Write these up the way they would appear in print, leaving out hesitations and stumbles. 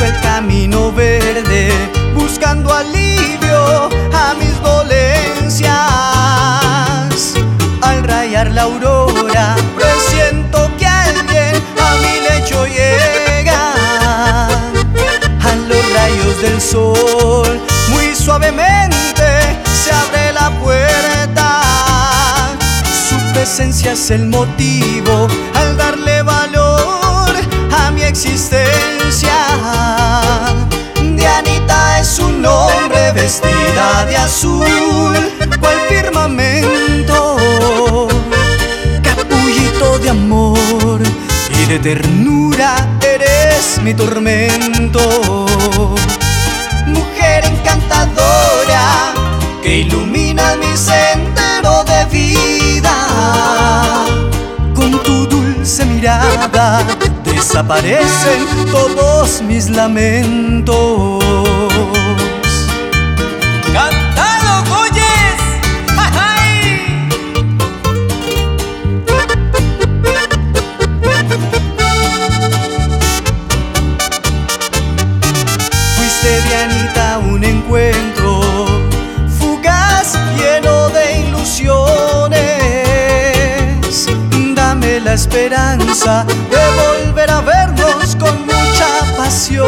el camino verde, buscando alivio a mis dolencias. Al rayar la aurora, presiento que alguien a mi lecho llega. A los rayos del sol, muy suavemente se abre la puerta. Su presencia es el motivo al darle valor a mi existencia. Dianita es su nombre, vestida de azul, cual firmamento. Capullito de amor y de ternura, eres mi tormento. Mujer encantadora que ilumina mi sendero de vida. Con tu dulce mirada desaparecen todos mis lamentos. ¡Cántalo, Goyes! ¡Jajay! Fuiste, Dianita, un encuentro fugaz, lleno de ilusiones. Dame la esperanza de volver a vernos con mucha pasión.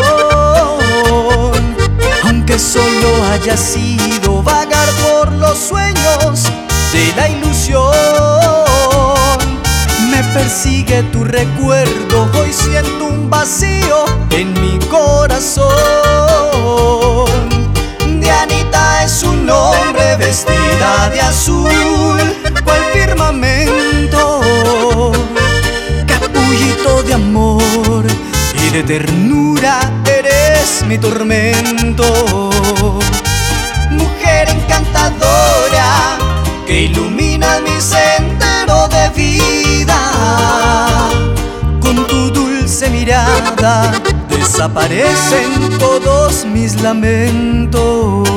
Aunque solo haya sido vagar por los sueños de la ilusión, me persigue tu recuerdo, hoy siento un vacío en mi corazón. Dianita es su nombre, vestida de azul, cual firmamento. Capullito de amor y de ternura, eres mi tormento. Mujer encantadora que ilumina mi sendero de vida. Con tu dulce mirada desaparecen todos mis lamentos.